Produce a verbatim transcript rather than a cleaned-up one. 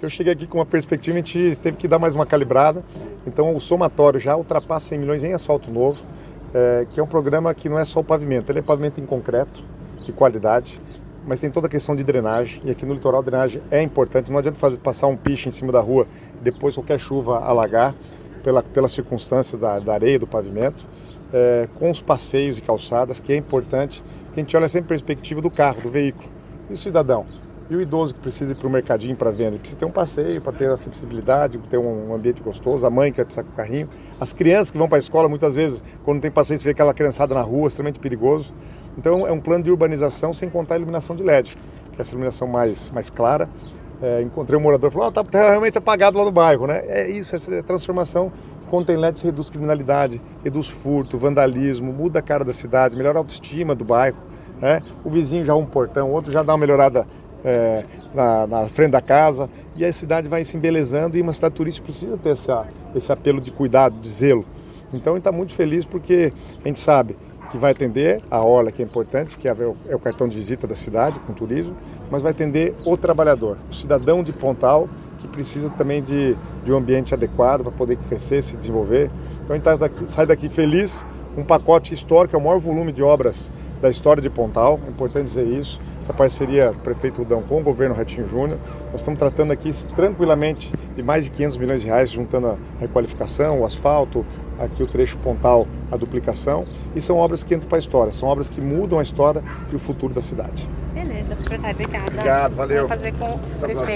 Eu cheguei aqui com uma perspectiva, a gente teve que dar mais uma calibrada, então o somatório já ultrapassa cem milhões em asfalto novo, é, que é um programa que não é só o pavimento, ele é pavimento em concreto, de qualidade, mas tem toda a questão de drenagem, e aqui no litoral a drenagem é importante, não adianta fazer, passar um piche em cima da rua e depois qualquer chuva alagar, pela, pela circunstância da, da areia, do pavimento, é, com os passeios e calçadas, que é importante, que a gente olha sempre a perspectiva do carro, do veículo, e o cidadão. E o idoso que precisa ir para o mercadinho para venda, ele precisa ter um passeio para ter acessibilidade, ter um ambiente gostoso, a mãe que vai precisar com o carrinho, as crianças que vão para a escola, muitas vezes, quando tem passeio, você vê aquela criançada na rua, extremamente perigoso. Então é um plano de urbanização sem contar a iluminação de L E D, que é essa iluminação mais, mais clara. É, encontrei um morador que falou, está oh, tá realmente apagado lá no bairro, né? É isso, essa transformação. Quando tem L E D, você reduz criminalidade, reduz furto, vandalismo, muda a cara da cidade, melhora a autoestima do bairro, né? O vizinho já um portão, o outro já dá uma melhorada É, na, na frente da casa, e a cidade vai se embelezando, e uma cidade turística precisa ter essa, esse apelo de cuidado, de zelo. Então a gente está muito feliz porque a gente sabe que vai atender a orla, que é importante, que é o cartão de visita da cidade com turismo, mas vai atender o trabalhador, o cidadão de Pontal, que precisa também de, de um ambiente adequado para poder crescer, se desenvolver. Então a gente tá daqui, sai daqui feliz, um pacote histórico, é o maior volume de obras da história de Pontal, é importante dizer isso, essa parceria do prefeito Rudão com o governo Ratinho Júnior. Nós estamos tratando aqui tranquilamente de mais de quinhentos milhões de reais, juntando a requalificação, o asfalto, aqui o trecho Pontal, a duplicação, e são obras que entram para a história, são obras que mudam a história e o futuro da cidade. Beleza, secretário, obrigada. Obrigado, valeu. Vou fazer com o prefeito.